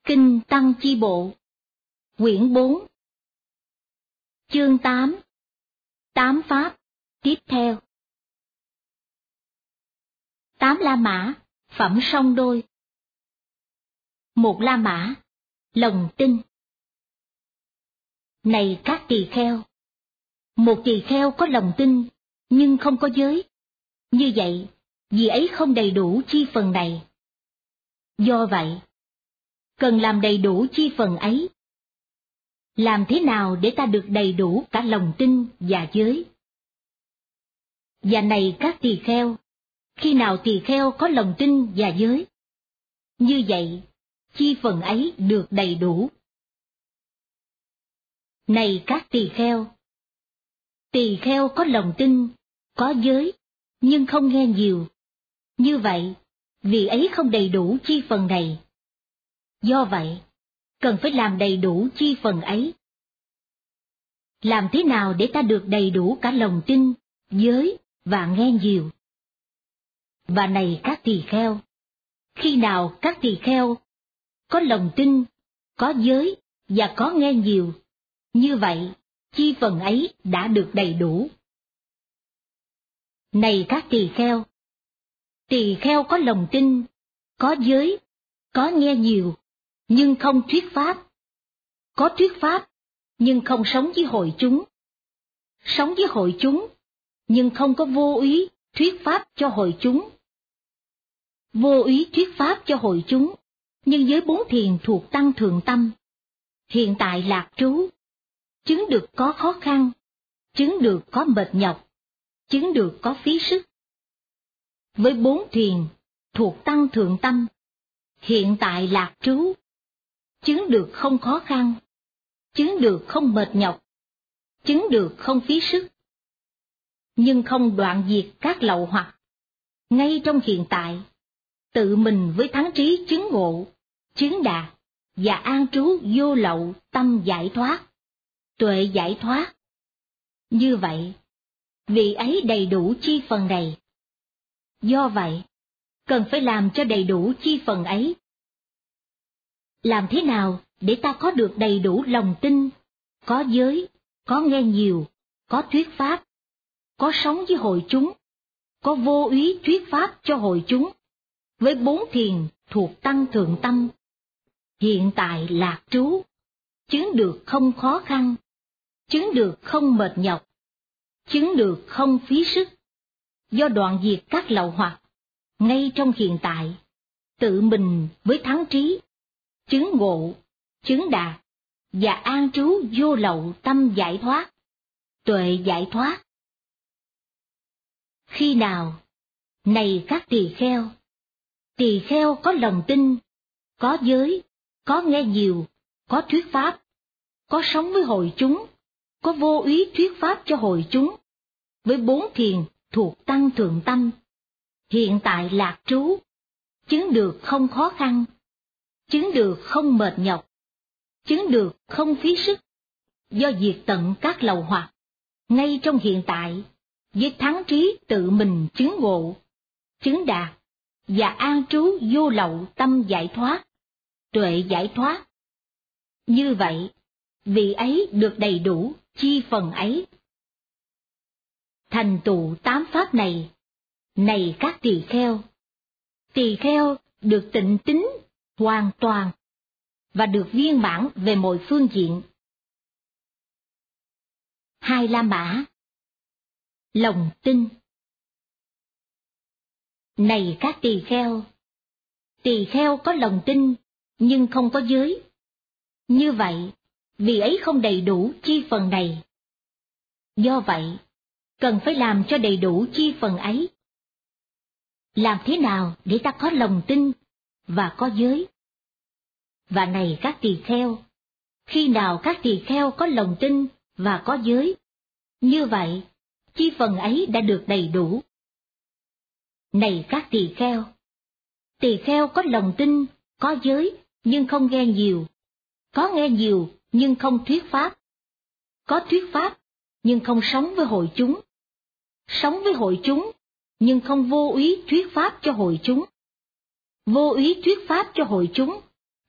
Kinh Tăng Chi Bộ, quyển 4, chương 8, 8 pháp, tiếp theo. 8 La Mã, phẩm song đôi. 1 La Mã, lòng tin. Này các tỳ kheo! Một tỳ kheo có lòng tin, nhưng không có giới. Như vậy, vì ấy không đầy đủ chi phần này. Do vậy, cần làm đầy đủ chi phần ấy. Làm thế nào để ta được đầy đủ cả lòng tin và giới? Và này các tỳ kheo, khi nào tỳ kheo có lòng tin và giới? Như vậy, chi phần ấy được đầy đủ. Này các tỳ kheo có lòng tin, có giới, nhưng không nghe nhiều. Như vậy, vì ấy không đầy đủ chi phần này. Do vậy, cần phải làm đầy đủ chi phần ấy. Làm thế nào để ta được đầy đủ cả lòng tin, giới và nghe nhiều? Và này các tỳ kheo, khi nào các tỳ kheo có lòng tin, có giới và có nghe nhiều, như vậy, chi phần ấy đã được đầy đủ. Này các tỳ kheo có lòng tin, có giới, có nghe nhiều, nhưng không thuyết pháp. Có thuyết pháp, nhưng không sống với hội chúng. Sống với hội chúng, nhưng không có vô úy thuyết pháp cho hội chúng. Vô úy thuyết pháp cho hội chúng, nhưng với 4 thiền thuộc tăng thượng tâm. Hiện tại lạc trú, chứng được có khó khăn, chứng được có mệt nhọc, chứng được có phí sức. Với 4 thiền thuộc tăng thượng tâm, hiện tại lạc trú, chứng được không khó khăn, chứng được không mệt nhọc, chứng được không phí sức. Nhưng không đoạn diệt các lậu hoặc, ngay trong hiện tại, tự mình với thắng trí chứng ngộ, chứng đạt, và an trú vô lậu tâm giải thoát, tuệ giải thoát. Như vậy, vì ấy đầy đủ chi phần này. Do vậy, cần phải làm cho đầy đủ chi phần ấy. Làm thế nào để ta có được đầy đủ lòng tin, có giới, có nghe nhiều, có thuyết pháp, có sống với hội chúng, có vô úy thuyết pháp cho hội chúng, với 4 thiền thuộc tăng thượng tâm, hiện tại lạc trú, chứng được không khó khăn, chứng được không mệt nhọc, chứng được không phí sức, do đoạn diệt các lậu hoặc, ngay trong hiện tại, tự mình với thắng trí, chứng ngộ, chứng đạt, và an trú vô lậu tâm giải thoát, tuệ giải thoát. Khi nào, này các tỳ kheo có lòng tin, có giới, có nghe nhiều, có thuyết pháp, có sống với hội chúng, có vô úy thuyết pháp cho hội chúng, với 4 thiền thuộc tăng thượng tâm, hiện tại lạc trú, chứng được không khó khăn, chứng được không mệt nhọc, chứng được không phí sức, do diệt tận các lậu hoặc, ngay trong hiện tại, với thắng trí tự mình chứng ngộ, chứng đạt, và an trú vô lậu tâm giải thoát, tuệ giải thoát. Như vậy, vì ấy được đầy đủ chi phần ấy. Thành tựu 8 pháp này, này các tỳ kheo được tịnh tín hoàn toàn, và được viên mãn về mọi phương diện. 2 La Mã, lòng tin. Này các tỳ kheo có lòng tin, nhưng không có giới. Như vậy, vì ấy không đầy đủ chi phần này. Do vậy, cần phải làm cho đầy đủ chi phần ấy. Làm thế nào để ta có lòng tin và có giới? Và này các tỳ kheo, khi nào các tỳ kheo có lòng tin và có giới, như vậy, chi phần ấy đã được đầy đủ. Này các tỳ kheo có lòng tin, có giới, nhưng không nghe nhiều, có nghe nhiều nhưng không thuyết pháp, có thuyết pháp nhưng không sống với hội chúng, sống với hội chúng nhưng không vô úy thuyết pháp cho hội chúng, vô úy thuyết pháp cho hội chúng,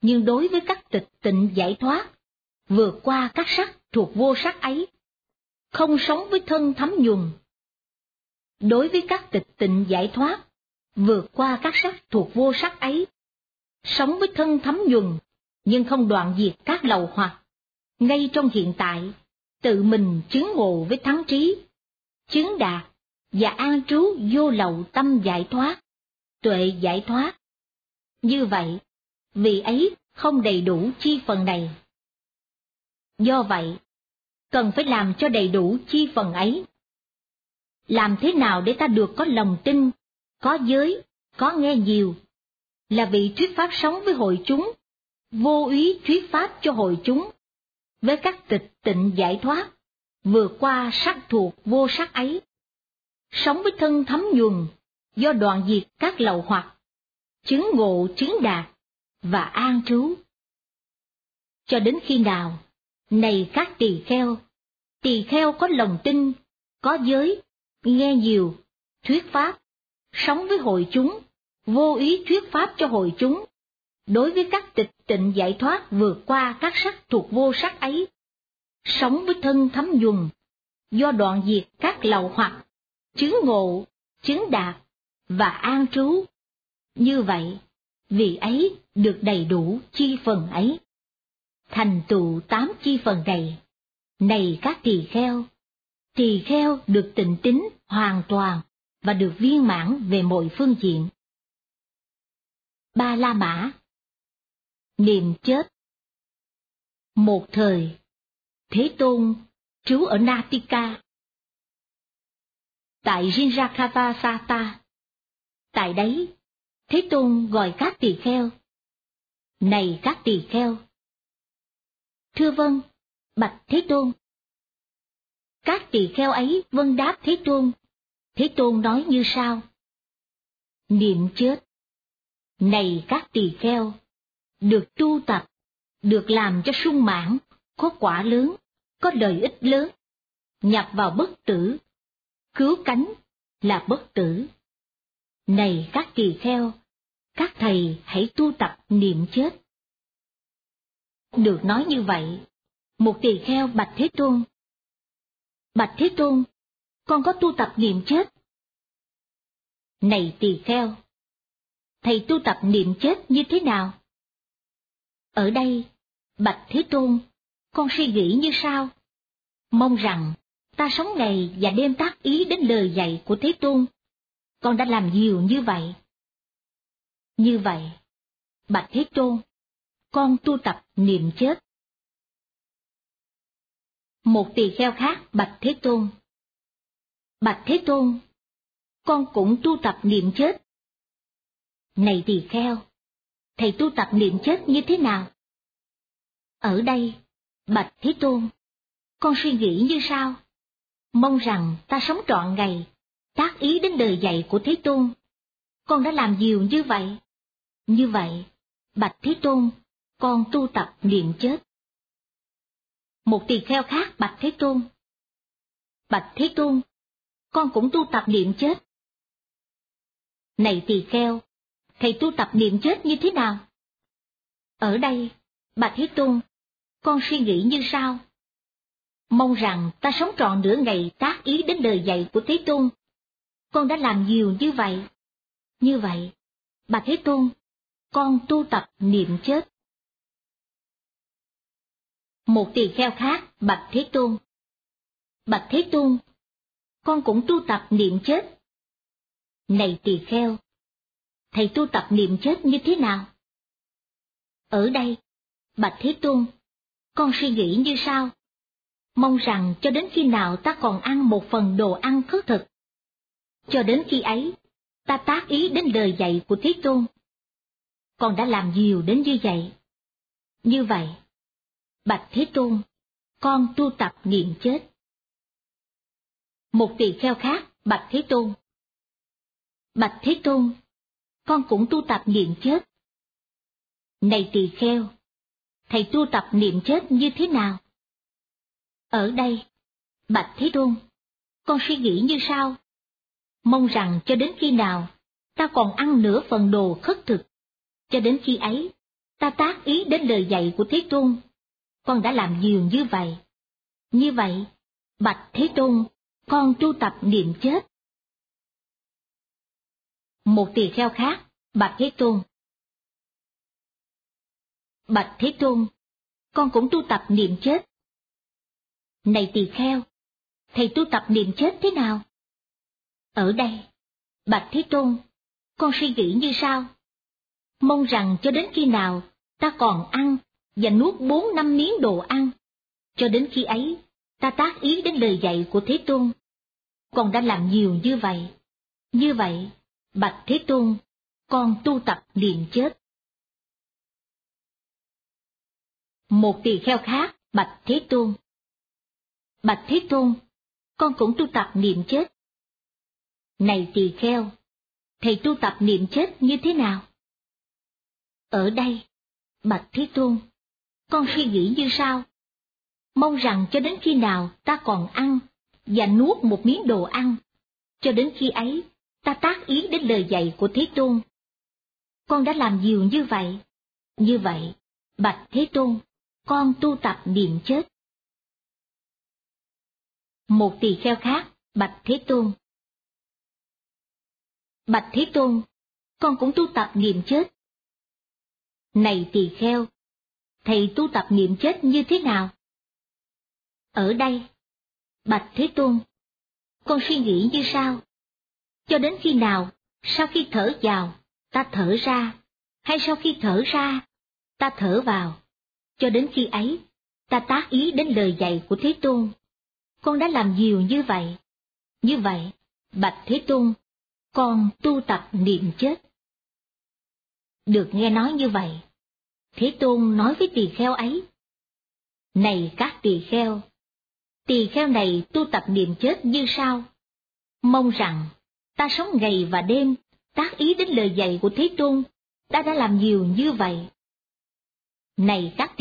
nhưng đối với các tịch tịnh giải thoát, vượt qua các sắc thuộc vô sắc ấy, không sống với thân thấm nhuần. Đối với các tịch tịnh giải thoát, vượt qua các sắc thuộc vô sắc ấy, sống với thân thấm nhuần, nhưng không đoạn diệt các lậu hoặc, ngay trong hiện tại, tự mình chứng ngộ với thắng trí, chứng đạt và an trú vô lậu tâm giải thoát, tuệ giải thoát. Như vậy, vị ấy không đầy đủ chi phần này. Do vậy, cần phải làm cho đầy đủ chi phần ấy. Làm thế nào để ta được có lòng tin, có giới, có nghe nhiều, là vị thuyết pháp sống với hội chúng, vô úy thuyết pháp cho hội chúng, với các tịch tịnh giải thoát, vượt qua sắc thuộc vô sắc ấy, sống với thân thấm nhuần, do đoạn diệt các lậu hoặc, chứng ngộ chứng đạt, và an trú. Cho đến khi nào, này các tỳ kheo có lòng tin, có giới, nghe nhiều, thuyết pháp, sống với hội chúng, vô ý thuyết pháp cho hội chúng, đối với các tịch tịnh giải thoát vượt qua các sắc thuộc vô sắc ấy, sống với thân thấm nhuần, do đoạn diệt các lậu hoặc, chứng ngộ, chứng đạt, và an trú. Như vậy, vị ấy được đầy đủ chi phần ấy. Thành tựu 8 chi phần này, này các tỳ kheo được tịnh tín hoàn toàn và được viên mãn về mọi phương diện. Ba La Mã. Niệm chết. Một thời, Thế Tôn trú ở Natika, tại Rinrakavasata. Tại đấy, Thế Tôn gọi các tỳ kheo. Này các tỳ kheo! Thưa vâng, bạch Thế Tôn. Các tỳ kheo ấy vâng đáp Thế Tôn. Thế Tôn nói như sau: Niệm chết. Này các tỳ kheo, được tu tập, được làm cho sung mãn, có quả lớn, có lợi ích lớn, nhập vào bất tử, cứu cánh là bất tử. Này các tỳ kheo, các thầy hãy tu tập niệm chết. Được nói như vậy, một tỳ kheo bạch Thế Tôn. Bạch Thế Tôn, con có tu tập niệm chết. Này tỳ kheo, thầy tu tập niệm chết như thế nào? Ở đây, bạch Thế Tôn, con suy nghĩ như sau: mong rằng ta sống ngày và đêm tác ý đến lời dạy của Thế Tôn. Con đã làm nhiều như vậy. Như vậy, bạch Thế Tôn, con tu tập niệm chết. Một tỳ kheo khác bạch Thế Tôn. Bạch Thế Tôn, con cũng tu tập niệm chết. Này tỳ kheo, thầy tu tập niệm chết như thế nào? Ở đây, bạch Thế Tôn, con suy nghĩ như sau: mong rằng ta sống trọn ngày, tác ý đến lời dạy của Thế Tôn. Con đã làm nhiều như vậy. Như vậy, bạch Thế Tôn, con tu tập niệm chết. Một tỳ kheo khác bạch Thế Tôn. Bạch Thế Tôn, con cũng tu tập niệm chết. Này tỳ kheo, thầy tu tập niệm chết như thế nào? Ở đây, bạch Thế Tôn, con suy nghĩ như sau: mong rằng ta sống trọn nửa ngày tác ý đến lời dạy của Thế Tôn. Con đã làm nhiều như vậy. Như vậy, bạch Thế Tôn, con tu tập niệm chết. Một tỳ kheo khác bạch Thế Tôn. Bạch Thế Tôn, con cũng tu tập niệm chết. Này tỳ kheo, thầy tu tập niệm chết như thế nào? Ở đây, bạch Thế Tôn, con suy nghĩ như sau: mong rằng cho đến khi nào ta còn ăn một phần đồ ăn khất thực, cho đến khi ấy, ta tác ý đến lời dạy của Thế Tôn. Con đã làm nhiều đến như vậy. Như vậy, bạch Thế Tôn, con tu tập niệm chết. Một tỳ kheo khác bạch Thế Tôn. Bạch Thế Tôn, con cũng tu tập niệm chết. Này tỳ kheo, thầy tu tập niệm chết như thế nào? Ở đây, bạch Thế Tôn, con suy nghĩ như sau: mong rằng cho đến khi nào ta còn ăn nửa phần đồ khất thực, cho đến khi ấy, ta tác ý đến lời dạy của Thế Tôn. Con đã làm nhiều như vậy. Như vậy, bạch Thế Tôn, con tu tập niệm chết. Một tỳ kheo khác, bạch Thế Tôn. Bạch Thế Tôn, con cũng tu tập niệm chết. Này tỳ kheo, thầy tu tập niệm chết thế nào? Ở đây, bạch Thế Tôn, con suy nghĩ như sau. Mong rằng cho đến khi nào ta còn ăn và nuốt 4-5 miếng đồ ăn, cho đến khi ấy ta tác ý đến lời dạy của Thế Tôn. Con đã làm nhiều như vậy. Như vậy, bạch Thế Tôn, con tu tập niệm chết. Một tỳ kheo khác, bạch Thế Tôn. Bạch Thế Tôn, con cũng tu tập niệm chết. Này tỳ kheo, thầy tu tập niệm chết như thế nào? Ở đây, bạch Thế Tôn, con suy nghĩ như sau. Mong rằng cho đến khi nào ta còn ăn và nuốt một miếng đồ ăn, cho đến khi ấy ta tác ý đến lời dạy của Thế Tôn. Con đã làm nhiều như vậy. Như vậy, bạch Thế Tôn, con tu tập niệm chết. Một tỳ kheo khác, bạch Thế Tôn. Bạch Thế Tôn, con cũng tu tập niệm chết. Này tỳ kheo, thầy tu tập niệm chết như thế nào? Ở đây, bạch Thế Tôn, con suy nghĩ như sau. Cho đến khi nào, sau khi thở vào, ta thở ra, hay sau khi thở ra, ta thở vào, cho đến khi ấy, ta tác ý đến lời dạy của Thế Tôn. Con đã làm nhiều như vậy. Như vậy, bạch Thế Tôn, con tu tập niệm chết. Được nghe nói như vậy, Thế Tôn nói với tỳ kheo ấy. Này các tỳ kheo này tu tập niệm chết như sau. Mong rằng, ta sống ngày và đêm, tác ý đến lời dạy của Thế Tôn, ta đã làm nhiều như vậy. Này các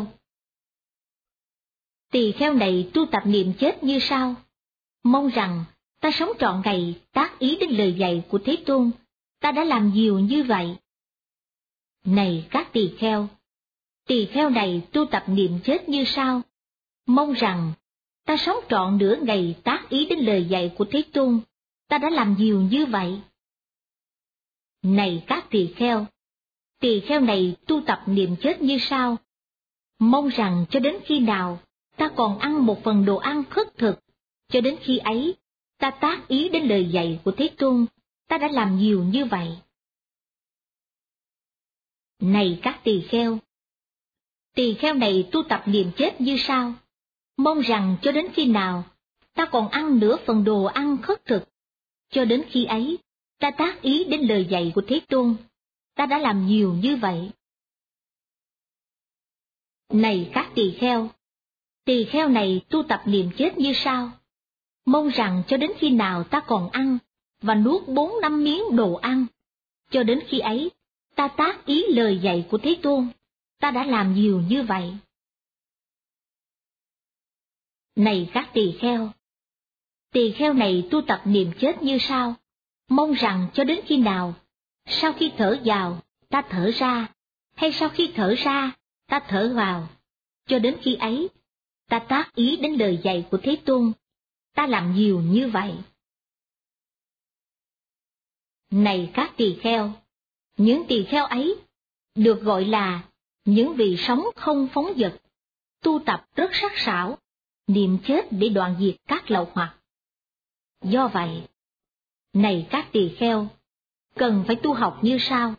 tỳ kheo này tu tập niệm chết như sau. Mong rằng, ta sống trọn ngày, tác ý đến lời dạy của Thế Tôn, ta đã làm nhiều như vậy. Này các tỳ kheo này tu tập niệm chết như sau. Mong rằng, ta sống trọn nửa ngày tác ý đến lời dạy của Thế Tôn, ta đã làm nhiều như vậy. Này các tỳ kheo này tu tập niệm chết như sau. Mong rằng cho đến khi nào ta còn ăn một phần đồ ăn khất thực, cho đến khi ấy ta tác ý đến lời dạy của Thế Tôn, ta đã làm nhiều như vậy. Này các tỳ kheo này tu tập niệm chết như sau. Mong rằng cho đến khi nào ta còn ăn nửa phần đồ ăn khất thực, cho đến khi ấy ta tác ý đến lời dạy của Thế Tôn, ta đã làm nhiều như vậy. Này các tỳ kheo này tu tập niệm chết như sau. Mong rằng cho đến khi nào ta còn ăn và nuốt 4-5 miếng đồ ăn, cho đến khi ấy ta tác ý lời dạy của Thế Tôn, ta đã làm nhiều như vậy. Này các tỳ kheo này tu tập niệm chết như sau. Mong rằng cho đến khi nào, sau khi thở vào, ta thở ra, hay sau khi thở ra, ta thở vào, cho đến khi ấy, ta tác ý đến lời dạy của Thế Tôn, ta làm nhiều như vậy. Này các những tỳ kheo ấy, được gọi là những vị sống không phóng dật, tu tập rất sắc sảo, niệm chết để đoạn diệt các lậu hoặc. Do vậy, này các tỳ kheo, cần phải tu học như sau.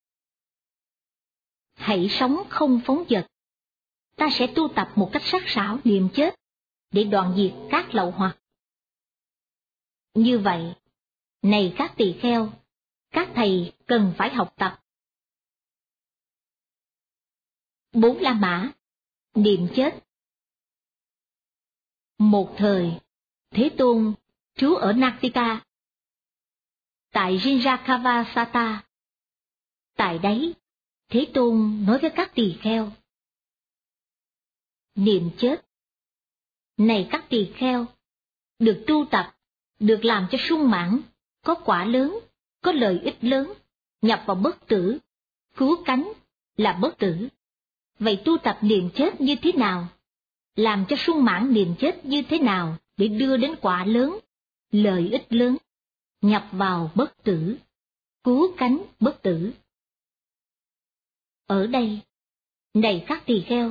Hãy sống không phóng dật. Ta sẽ tu tập một cách sắc sảo niệm chết, để đoạn diệt các lậu hoặc. Như vậy, này các tỳ kheo, các thầy cần phải học tập. 4 La Mã, niệm chết. Một thời, Thế Tôn trú ở Natika, tại Rinjakavasata. Tại đấy, Thế Tôn nói với các tỳ kheo. Niệm chết. Này các tỳ kheo, được tu tập, được làm cho sung mãn, có quả lớn, có lợi ích lớn, nhập vào bất tử, cứu cánh, là bất tử. Vậy tu tập niệm chết như thế nào? Làm cho sung mãn niệm chết như thế nào để đưa đến quả lớn, lợi ích lớn, nhập vào bất tử, cứu cánh bất tử? Ở đây, này các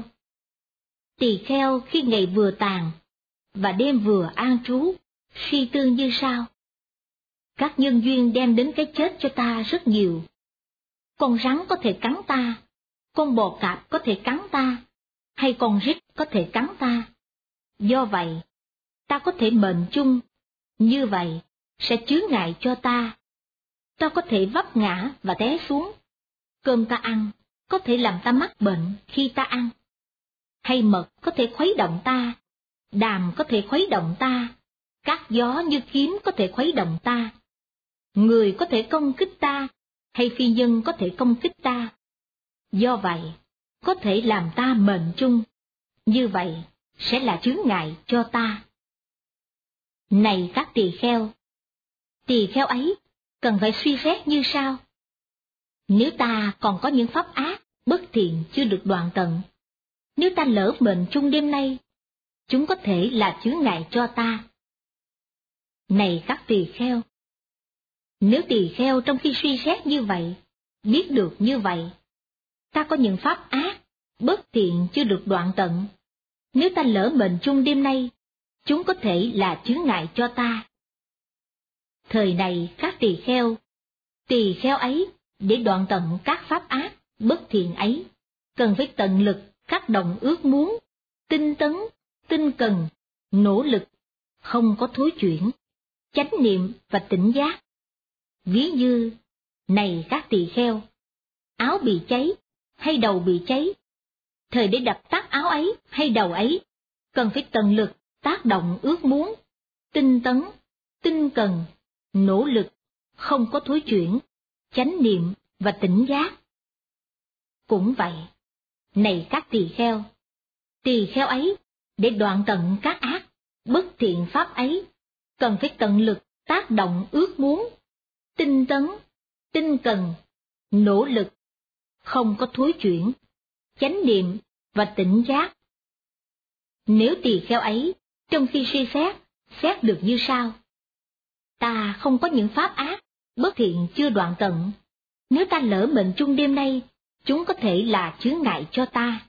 tỳ kheo khi ngày vừa tàn và đêm vừa an trú, suy tư như sau: các nhân duyên đem đến cái chết cho ta rất nhiều. Con rắn có thể cắn ta, con bò cạp có thể cắn ta, hay con rít có thể cắn ta. Do vậy, ta có thể mệnh chung, như vậy sẽ chướng ngại cho ta. Ta có thể vấp ngã và té xuống. Cơm ta ăn có thể làm ta mắc bệnh khi ta ăn. Hay mật có thể khuấy động ta, đàm có thể khuấy động ta, các gió như kiếm có thể khuấy động ta. Người có thể công kích ta, hay phi nhân có thể công kích ta. Do vậy, có thể làm ta mệnh chung, như vậy sẽ là chướng ngại cho ta. Này các tỳ kheo ấy cần phải suy xét như sau: nếu ta còn có những pháp ác, bất thiện chưa được đoạn tận, nếu ta lỡ mệnh chung đêm nay, chúng có thể là chướng ngại cho ta. Này các tỳ kheo, nếu tỳ kheo trong khi suy xét như vậy, biết được như vậy, ta có những pháp ác, bất thiện chưa được đoạn tận, nếu ta lỡ mệnh chung đêm nay, chúng có thể là chướng ngại cho ta. Thời này các tỳ kheo ấy để đoạn tận các pháp ác, bất thiện ấy, cần phải tận lực các động ước muốn, tinh tấn, tinh cần, nỗ lực, không có thối chuyển, chánh niệm và tỉnh giác. Ví như, này các tỳ kheo, áo bị cháy hay đầu bị cháy, thời để đập tắt áo ấy hay đầu ấy, cần phải tận lực tác động ước muốn, tinh tấn, tinh cần, nỗ lực, không có thối chuyển, chánh niệm và tỉnh giác. Cũng vậy, này các tỳ kheo ấy để đoạn tận các ác, bất thiện pháp ấy, cần phải tận lực tác động ước muốn, tinh tấn, tinh cần, nỗ lực, không có thối chuyển, chánh niệm và tỉnh giác. Nếu tỳ kheo ấy trong khi suy xét được như sau: ta không có những pháp ác, bất thiện chưa đoạn tận, nếu ta lỡ mệnh chung đêm nay, chúng có thể là chướng ngại cho ta.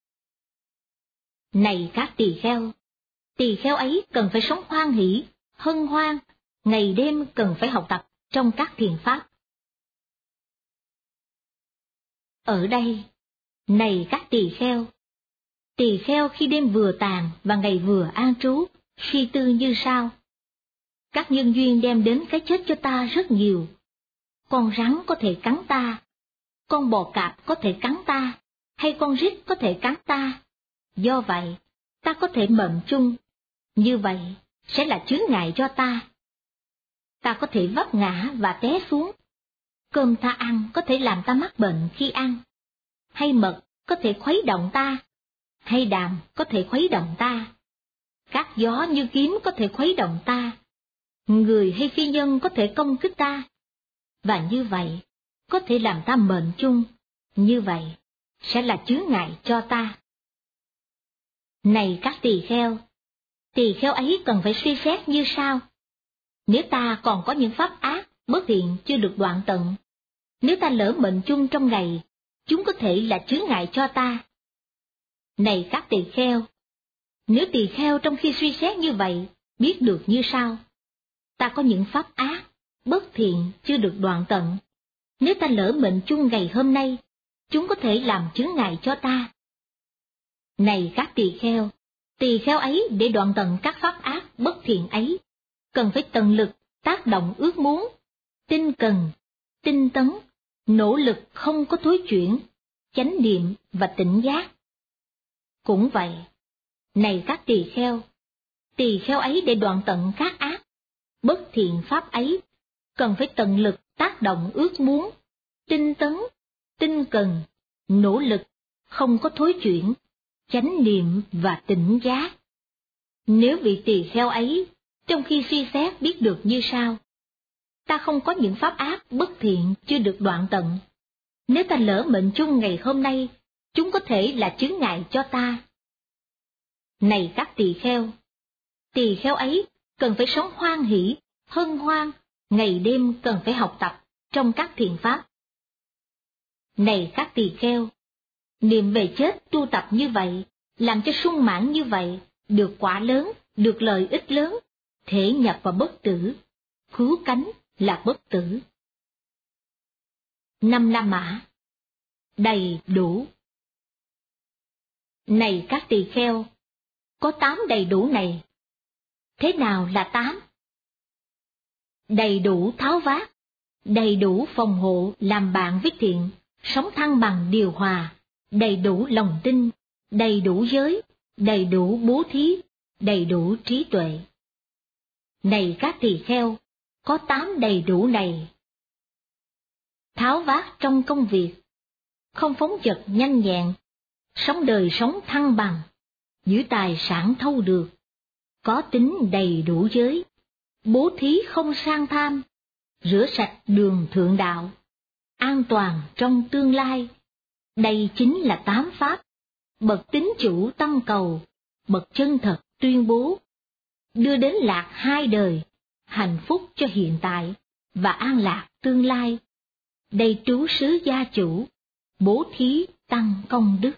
Này các tỳ kheo ấy cần phải sống hoan hỷ, hân hoan, ngày đêm cần phải học tập trong các thiền pháp. Ở đây, này các tỳ kheo khi đêm vừa tàn và ngày vừa an trú, suy tư như sau: các nhân duyên đem đến cái chết cho ta rất nhiều. Con rắn có thể cắn ta, con bò cạp có thể cắn ta, hay con rít có thể cắn ta. Do vậy, ta có thể mệnh chung, như vậy sẽ là chướng ngại cho ta. Ta có thể vấp ngã và té xuống. Cơm ta ăn có thể làm ta mắc bệnh khi ăn, hay mật có thể khuấy động ta, hay đàm có thể khuấy động ta. Các gió như kiếm có thể khuấy động ta, người hay phi nhân có thể công kích ta. Và như vậy, có thể làm ta mệnh chung, như vậy sẽ là chướng ngại cho ta. Này các tỳ kheo ấy cần phải suy xét như sau: nếu ta còn có những pháp ác, bất thiện chưa được đoạn tận, nếu ta lỡ mệnh chung trong ngày, chúng có thể là chướng ngại cho ta. Này các tỳ kheo, nếu tỳ kheo trong khi suy xét như vậy, biết được như sau: ta có những pháp ác, bất thiện chưa được đoạn tận, nếu ta lỡ mệnh chung ngày hôm nay, chúng có thể làm chướng ngại cho ta. Này các tỳ kheo ấy để đoạn tận các pháp ác, bất thiện ấy, cần phải tận lực tác động ước muốn, tinh cần, tinh tấn, nỗ lực không có thối chuyển, chánh niệm và tỉnh giác. Cũng vậy, này các tỳ kheo ấy để đoạn tận các ác, bất thiện pháp ấy, cần phải tận lực tác động ước muốn, tinh tấn, tinh cần, nỗ lực, không có thối chuyển, chánh niệm và tỉnh giác. Nếu vị tỳ kheo ấy, trong khi suy xét biết được như sau: ta không có những pháp ác, bất thiện chưa được đoạn tận, Nếu ta lỡ mệnh chung ngày hôm nay, chúng có thể là chướng ngại cho ta. Này các tỳ kheo ấy cần phải sống hoan hỷ, hân hoan, ngày đêm cần phải học tập trong các thiện pháp. Này các tỳ kheo, niệm về chết tu tập như vậy, làm cho sung mãn như vậy, được quả lớn, được lợi ích lớn, thể nhập vào bất tử, cứu cánh là bất tử. 5 La Mã. Đầy đủ. Này các tỳ kheo, có 8 đầy đủ này. Thế nào là 8? Đầy đủ tháo vát, đầy đủ phòng hộ làm bạn với thiện, sống thăng bằng điều hòa, đầy đủ lòng tin, đầy đủ giới, đầy đủ bố thí, đầy đủ trí tuệ. Này các tỳ kheo, có 8 đầy đủ này. Tháo vát trong công việc, không phóng dật nhanh nhẹn, sống đời sống thăng bằng, giữ tài sản thâu được, có tính đầy đủ giới, bố thí không sang tham, rửa sạch đường thượng đạo, an toàn trong tương lai. Đây chính là 8 pháp, bậc tín chủ tâm cầu, bậc chân thật tuyên bố, đưa đến lạc 2 đời, hạnh phúc cho hiện tại và an lạc tương lai. Đây trú xứ gia chủ, bố thí tăng công đức.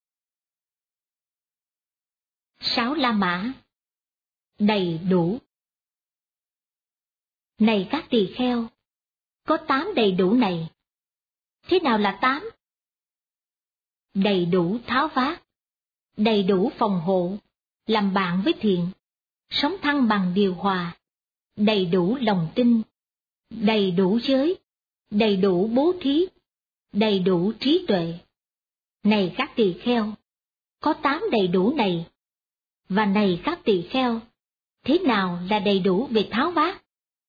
6 La Mã. Đầy đủ. Này các tỳ kheo, có 8 đầy đủ này. Thế nào là 8? Đầy đủ tháo vát, đầy đủ phòng hộ, làm bạn với thiện, sống thăng bằng điều hòa, đầy đủ lòng tin, đầy đủ giới, đầy đủ bố thí, đầy đủ trí tuệ. Này các tỳ kheo, có 8 đầy đủ này. Và này các tỳ kheo, thế nào là đầy đủ về tháo vát?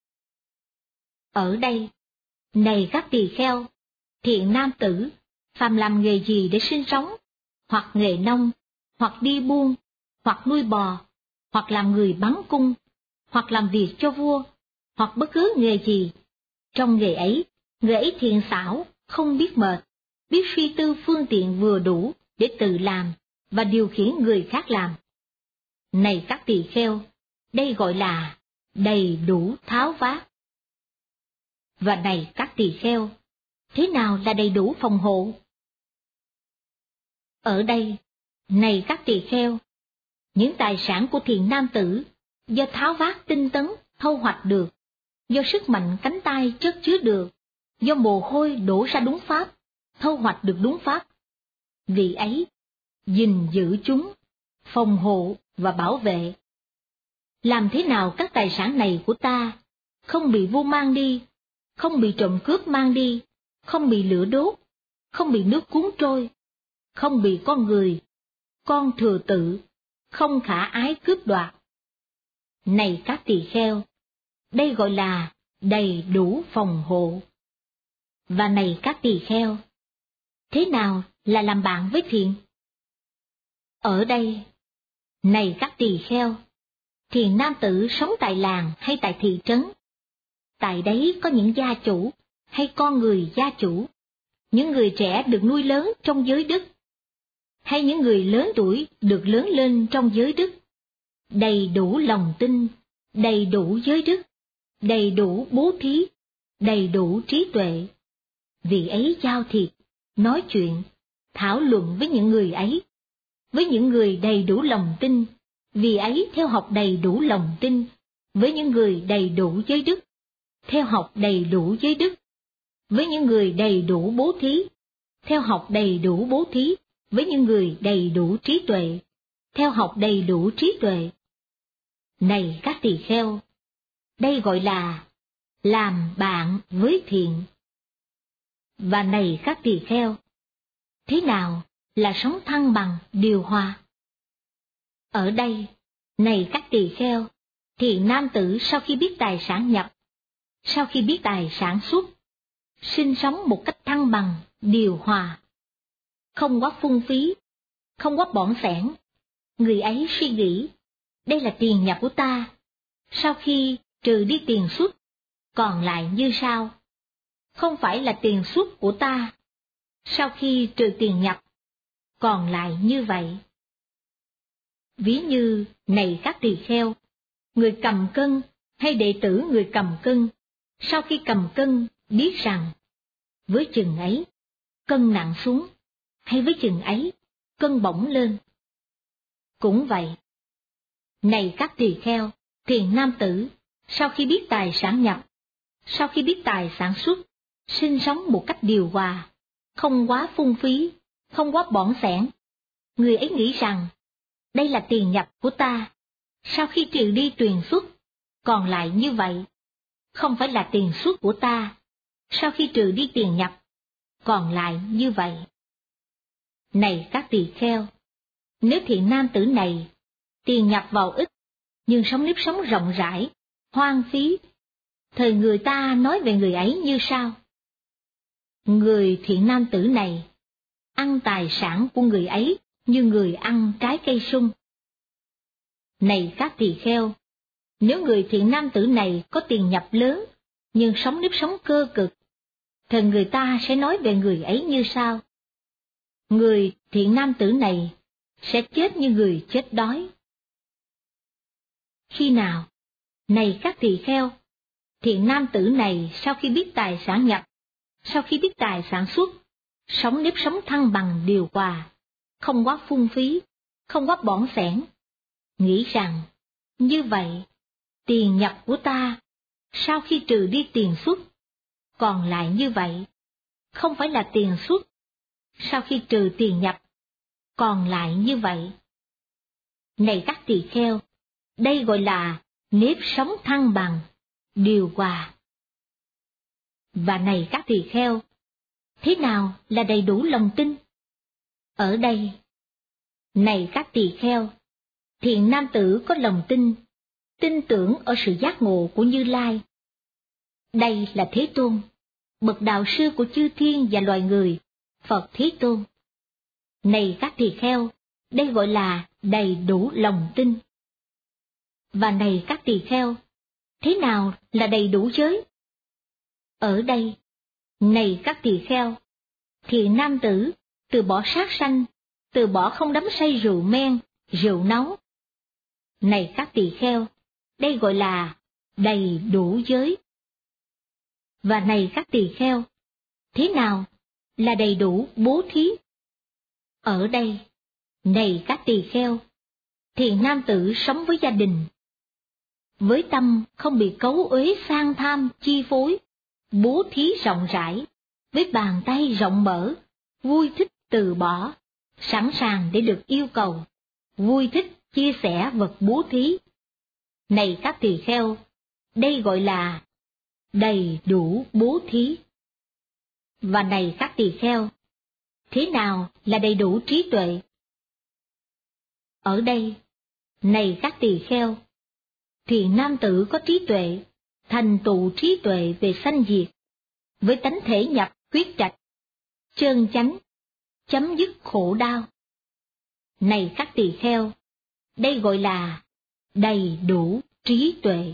Ở đây, này các tỳ kheo, thiện nam tử, phàm làm nghề gì để sinh sống, hoặc nghề nông, hoặc đi buôn, hoặc nuôi bò, hoặc làm người bắn cung, hoặc làm việc cho vua, hoặc bất cứ nghề gì, trong nghề ấy, người ấy thiện xảo, không biết mệt, biết suy tư phương tiện vừa đủ để tự làm và điều khiển người khác làm. Này các tỳ kheo, đây gọi là đầy đủ tháo vát. Và này các tỳ kheo, thế nào là đầy đủ phòng hộ? Ở đây, này các tỳ kheo, những tài sản của thiện nam tử do tháo vát tinh tấn thâu hoạch được, do sức mạnh cánh tay chất chứa được, do mồ hôi đổ ra đúng pháp, thâu hoạch được đúng pháp. Vì ấy, gìn giữ chúng, phòng hộ và bảo vệ. Làm thế nào các tài sản này của ta không bị vua mang đi, không bị trộm cướp mang đi, không bị lửa đốt, không bị nước cuốn trôi, không bị con người, con thừa tự, không khả ái cướp đoạt? Này các tỳ kheo, đây gọi là đầy đủ phòng hộ. Và này các tỳ kheo, thế nào là làm bạn với thiện? Ở đây, này các tỳ kheo, thiện nam tử sống tại làng hay tại thị trấn, tại đấy có những gia chủ hay con người gia chủ, những người trẻ được nuôi lớn trong giới đức, hay những người lớn tuổi được lớn lên trong giới đức, đầy đủ lòng tin, đầy đủ giới đức, đầy đủ bố thí, đầy đủ trí tuệ. Vì ấy giao thiệp, nói chuyện, thảo luận với những người ấy, với những người đầy đủ lòng tin, vì ấy theo học đầy đủ lòng tin, với những người đầy đủ giới đức, theo học đầy đủ giới đức, với những người đầy đủ bố thí, theo học đầy đủ bố thí, với những người đầy đủ trí tuệ, theo học đầy đủ trí tuệ. Này các tỳ kheo, đây gọi là làm bạn với thiện. Và này các tỳ kheo, thế nào là sống thăng bằng điều hòa? Ở đây, này các tỳ kheo, thiện nam tử sau khi biết tài sản nhập, sau khi biết tài sản xuất, sinh sống một cách thăng bằng, điều hòa, không quá phung phí, không quá bỏng sẻn. Người ấy suy nghĩ, đây là tiền nhập của ta, sau khi trừ đi tiền xuất, còn lại như sau. Không phải là tiền xuất của ta, sau khi trừ tiền nhập, còn lại như vậy. Ví như, này các tỳ kheo, người cầm cân hay đệ tử người cầm cân, sau khi cầm cân biết rằng, với chừng ấy, cân nặng xuống, hay với chừng ấy, cân bổng lên. Cũng vậy. Này các tỳ kheo, thiện nam tử, sau khi biết tài sản nhập, sau khi biết tài sản xuất, sinh sống một cách điều hòa, không quá phung phí, không quá bỏng sẻn. Người ấy nghĩ rằng, đây là tiền nhập của ta, sau khi trừ đi tiền xuất, còn lại như vậy. Không phải là tiền xuất của ta, sau khi trừ đi tiền nhập, còn lại như vậy. Này các tỳ kheo, nếu thiện nam tử này, tiền nhập vào ít, nhưng sống nếp sống rộng rãi, hoang phí, thời người ta nói về người ấy như sau? Người thiện nam tử này, ăn tài sản của người ấy như người ăn trái cây sung. Này các tỳ kheo, nếu người thiện nam tử này có tiền nhập lớn, nhưng sống nếp sống cơ cực, thì người ta sẽ nói về người ấy như sau? Người thiện nam tử này sẽ chết như người chết đói. Khi nào? Này các tỳ kheo, thiện nam tử này sau khi biết tài sản nhập, sau khi biết tài sản xuất, sống nếp sống thăng bằng điều hòa, không quá phung phí, không quá bỏng sẻn, nghĩ rằng, như vậy, tiền nhập của ta, sau khi trừ đi tiền xuất, còn lại như vậy, không phải là tiền xuất, sau khi trừ tiền nhập, còn lại như vậy. Này các tỳ kheo, đây gọi là nếp sống thăng bằng, điều hòa. Và này các tỳ kheo, thế nào là đầy đủ lòng tin? Ở đây, này các tỳ kheo, thiện nam tử có lòng tin, tin tưởng ở sự giác ngộ của Như Lai. Đây là Thế Tôn, bậc đạo sư của chư thiên và loài người, Phật Thế Tôn. Này các tỳ kheo, đây gọi là đầy đủ lòng tin. Và này các tỳ kheo, thế nào là đầy đủ giới? Ở đây, này các tỳ kheo, thiện nam tử từ bỏ sát sanh, từ bỏ không đắm say rượu men, rượu nấu. Này các tỳ kheo, đây gọi là đầy đủ giới. Và này các tỳ kheo, thế nào là đầy đủ bố thí? Ở đây, này các tỳ kheo, thiện nam tử sống với gia đình, với tâm không bị cấu uế sang tham chi phối, bố thí rộng rãi, với bàn tay rộng mở, vui thích từ bỏ, sẵn sàng để được yêu cầu, vui thích chia sẻ vật bố thí. Này các tỳ kheo, đây gọi là đầy đủ bố thí. Và này các tỳ kheo, thế nào là đầy đủ trí tuệ? Ở đây, này các tỳ kheo, thiện nam tử có trí tuệ, thành tựu trí tuệ về sanh diệt, với tánh thể nhập quyết trạch, chân chánh, chấm dứt khổ đau. Này các tỳ kheo, đây gọi là đầy đủ trí tuệ.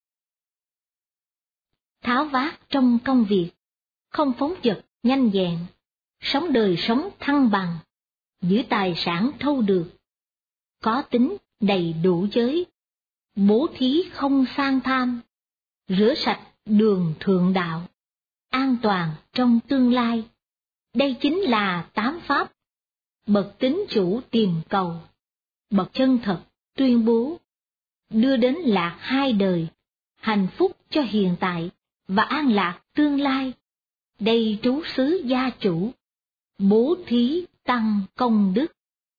Tháo vát trong công việc, không phóng dật nhanh nhẹn, sống đời sống thăng bằng, giữ tài sản thâu được, có tính đầy đủ giới, bố thí không sang tham, rửa sạch đường thượng đạo, an toàn trong tương lai. Đây chính là 8 pháp, bậc tín chủ tìm cầu, bậc chân thật tuyên bố, đưa đến lạc hai đời, hạnh phúc cho hiện tại và an lạc tương lai. Đây trú xứ gia chủ, bố thí tăng công đức.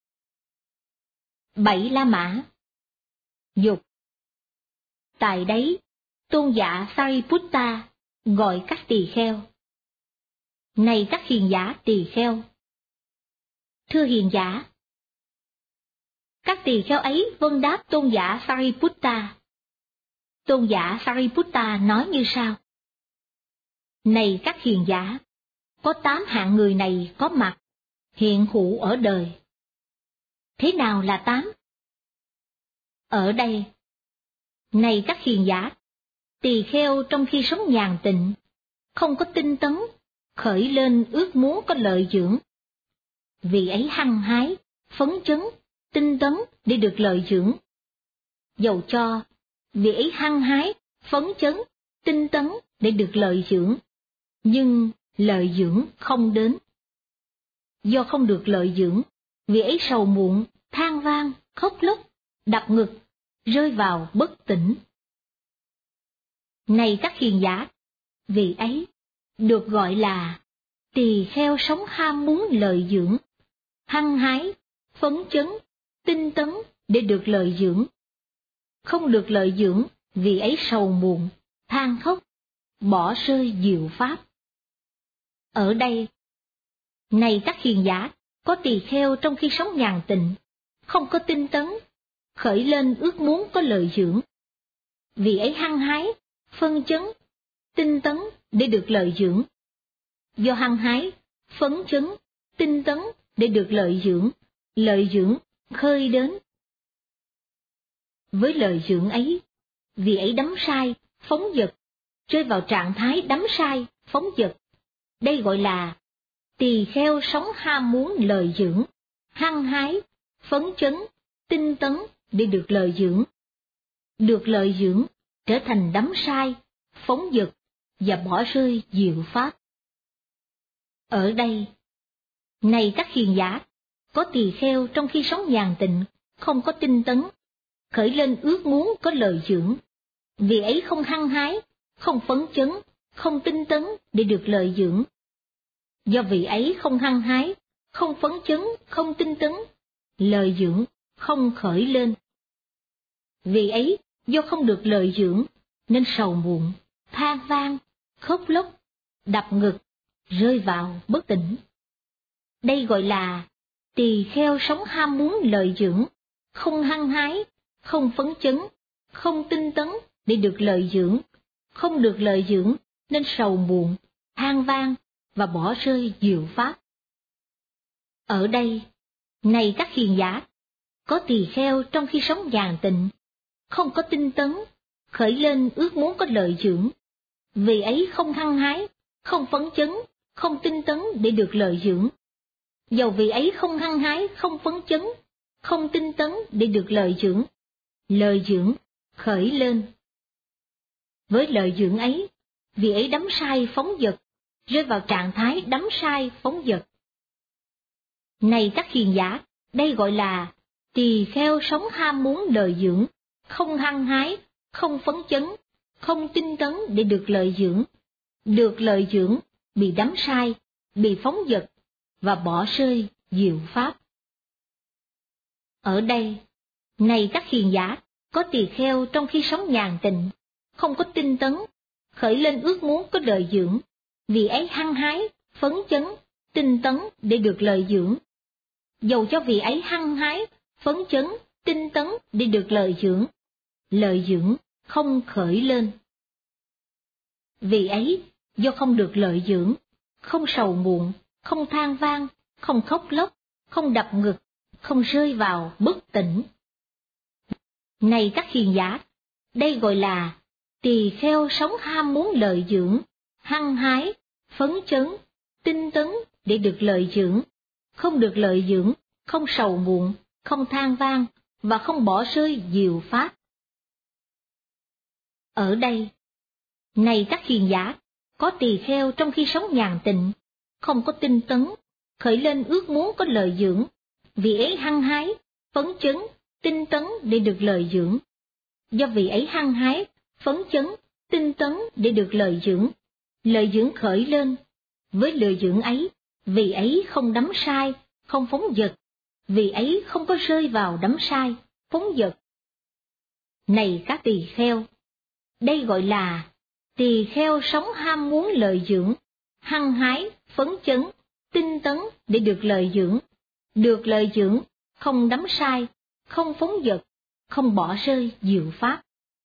7 La Mã. Dục. Tại đấy, tôn giả Sariputta gọi các tỳ kheo. Này các hiền giả tỳ kheo! Thưa hiền giả! Các tỳ kheo ấy vâng đáp tôn giả Sariputta. Tôn giả Sariputta nói như sau: Này các hiền giả! Có 8 hạng người này có mặt, hiện hữu ở đời. Thế nào là 8? Ở đây, này các hiền giả, tỳ kheo trong khi sống nhàn tịnh, không có tinh tấn, khởi lên ước muốn có lợi dưỡng. Vì ấy hăng hái, phấn chấn, tinh tấn để được lợi dưỡng. Dầu cho vì ấy hăng hái, phấn chấn, tinh tấn để được lợi dưỡng, nhưng lợi dưỡng không đến. Do không được lợi dưỡng, vì ấy sầu muộn, than van, khóc lóc, đập ngực, rơi vào bất tỉnh. Này các hiền giả, vì ấy được gọi là tỳ kheo sống ham muốn lợi dưỡng, hăng hái, phấn chấn, tinh tấn để được lợi dưỡng. Không được lợi dưỡng, vì ấy sầu muộn, than khóc, bỏ rơi diệu pháp. Ở đây, này các hiền giả, có tỳ kheo trong khi sống nhàn tịnh, không có tinh tấn, khởi lên ước muốn có lợi dưỡng. Vì ấy hăng hái, phân chấn, tinh tấn để được lợi dưỡng. Do hăng hái, phấn chấn, tinh tấn để được lợi dưỡng khơi đến. Với lợi dưỡng ấy, vì ấy đắm sai, phóng dật, rơi vào trạng thái đắm sai, phóng dật. Đây gọi là tỳ kheo sống ham muốn lợi dưỡng, hăng hái, phấn chấn, tinh tấn để được lợi dưỡng. Được lợi dưỡng trở thành đắm sai, phóng dật và bỏ rơi diệu pháp. Ở đây, này các hiền giả, có tỳ kheo trong khi sống nhàn tịnh, không có tinh tấn, khởi lên ước muốn có lợi dưỡng. Vì ấy không hăng hái, không phấn chấn, không tinh tấn để được lợi dưỡng. Do vì ấy không hăng hái, không phấn chấn, không tinh tấn, lợi dưỡng không khởi lên. Vì ấy, do không được lợi dưỡng, nên sầu muộn, than van, khóc lóc, đập ngực, rơi vào bất tỉnh. Đây gọi là tỳ kheo sống ham muốn lợi dưỡng, không hăng hái, không phấn chấn, không tinh tấn để được lợi dưỡng, không được lợi dưỡng nên sầu muộn, than van và bỏ rơi diệu pháp. Ở đây, này các hiền giả, có tỳ kheo trong khi sống nhàn tịnh, không có tinh tấn, khởi lên ước muốn có lợi dưỡng. Vì ấy không hăng hái, không phấn chấn, không tinh tấn để được lợi dưỡng. Dầu vì ấy không hăng hái, không phấn chấn, không tinh tấn để được lợi dưỡng khởi lên. Với lợi dưỡng ấy, vì ấy đắm sai phóng dật, rơi vào trạng thái đắm sai phóng dật. Này các hiền giả, đây gọi là tỳ kheo sống ham muốn lợi dưỡng, không hăng hái, không phấn chấn, không tinh tấn để được lợi dưỡng. Được lợi dưỡng, bị đắm sai, bị phóng dật và bỏ rơi diệu pháp. Ở đây, này các hiền giả, có tỳ kheo trong khi sống nhàn tịnh, không có tinh tấn, khởi lên ước muốn có lợi dưỡng. Vì ấy hăng hái, phấn chấn, tinh tấn để được lợi dưỡng. Dầu cho vì ấy hăng hái, phấn chấn, tinh tấn để được lợi dưỡng không khởi lên. Vì ấy, do không được lợi dưỡng, không sầu muộn, không than van, không khóc lóc, không đập ngực, không rơi vào bất tỉnh. Này các hiền giả, đây gọi là tỳ kheo sống ham muốn lợi dưỡng, hăng hái, phấn chấn, tinh tấn để được lợi dưỡng, không được lợi dưỡng, không sầu muộn, không than van và không bỏ rơi diệu pháp. Ở đây, này các hiền giả, có tỳ kheo trong khi sống nhàn tịnh, không có tinh tấn, khởi lên ước muốn có lợi dưỡng. Vì ấy hăng hái, phấn chấn, tinh tấn để được lợi dưỡng. Do vì ấy hăng hái, phấn chấn, tinh tấn để được lợi dưỡng khởi lên. Với lợi dưỡng ấy, vì ấy không đắm sai, không phóng dật, vì ấy không có rơi vào đắm sai, phóng dật. Này các tỳ kheo, đây gọi là tỳ kheo sống ham muốn lợi dưỡng, hăng hái, phấn chấn, tinh tấn để được lợi dưỡng, không đắm sai, không phóng dật, không bỏ rơi diệu pháp.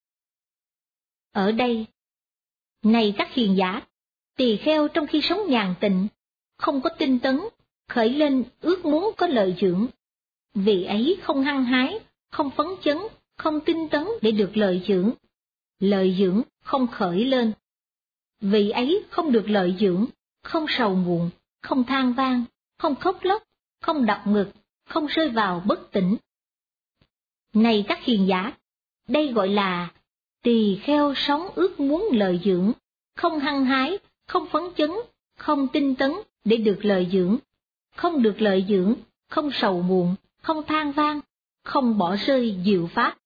Ở đây, này các hiền giả, tỳ kheo trong khi sống nhàn tịnh, không có tinh tấn, khởi lên ước muốn có lợi dưỡng. Vì ấy không hăng hái, không phấn chấn, không tinh tấn để được lợi dưỡng không khởi lên. Vì ấy không được lợi dưỡng, không sầu muộn, không than van, không khóc lóc, không đập ngực, không rơi vào bất tỉnh. Này các hiền giả, đây gọi là tỳ kheo sống ước muốn lợi dưỡng, không hăng hái, không phấn chấn, không tinh tấn để được lợi dưỡng, không được lợi dưỡng, không sầu muộn, không than van, không bỏ rơi diệu pháp.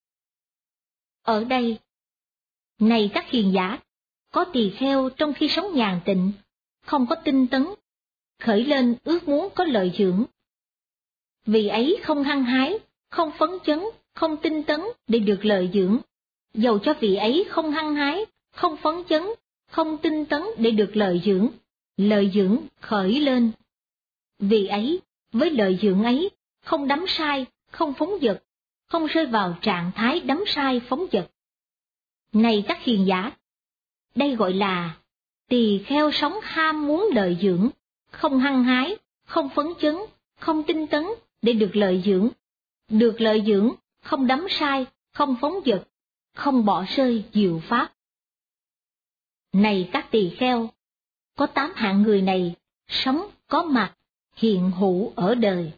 Ở đây, này các hiền giả, có tỳ kheo trong khi sống nhàn tịnh, không có tinh tấn, khởi lên ước muốn có lợi dưỡng. Vì ấy không hăng hái, không phấn chấn, không tinh tấn để được lợi dưỡng. Dầu cho vị ấy không hăng hái, không phấn chấn, không tinh tấn để được lợi dưỡng khởi lên. Vì ấy, với lợi dưỡng ấy, không đắm sai, không phóng dật, không rơi vào trạng thái đắm sai phóng dật. Này các hiền giả, đây gọi là tỳ kheo sống ham muốn lợi dưỡng, không hăng hái, không phấn chấn, không tinh tấn để được lợi dưỡng, không đắm sai, không phóng dật, không bỏ rơi diệu pháp. Này các tỳ kheo, có 8 hạng người này sống có mặt, hiện hữu ở đời.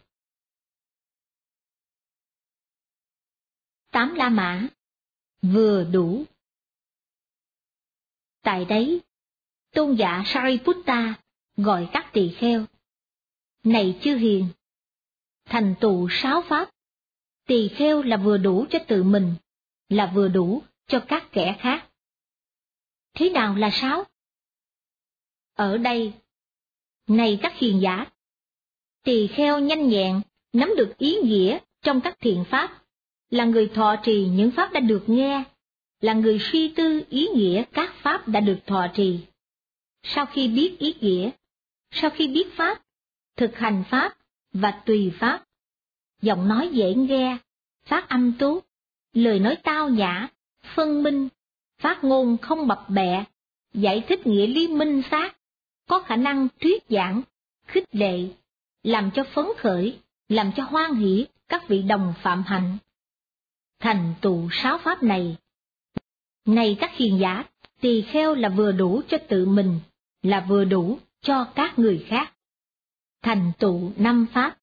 8 La Mã, vừa đủ. Tại đấy, tôn giả Sariputta gọi các tỳ kheo: này chư hiền, thành tựu 6 pháp, tỳ kheo là vừa đủ cho tự mình, là vừa đủ cho các kẻ khác. Thế nào là 6? Ở đây, này các hiền giả, tỳ kheo nhanh nhẹn nắm được ý nghĩa trong các thiện pháp, là người thọ trì những pháp đã được nghe, là người suy tư ý nghĩa các pháp đã được thọ trì. Sau khi biết ý nghĩa, sau khi biết pháp, thực hành pháp và tùy pháp, giọng nói dễ nghe, phát âm tốt, lời nói tao nhã, phân minh, phát ngôn không bập bẹ, giải thích nghĩa lý minh xác, có khả năng thuyết giảng, khích lệ, làm cho phấn khởi, làm cho hoan hỷ các vị đồng phạm hạnh. Thành tựu 6 pháp này, này các hiền giả, tỳ kheo là vừa đủ cho tự mình, là vừa đủ cho các người khác. Thành tựu 5 pháp.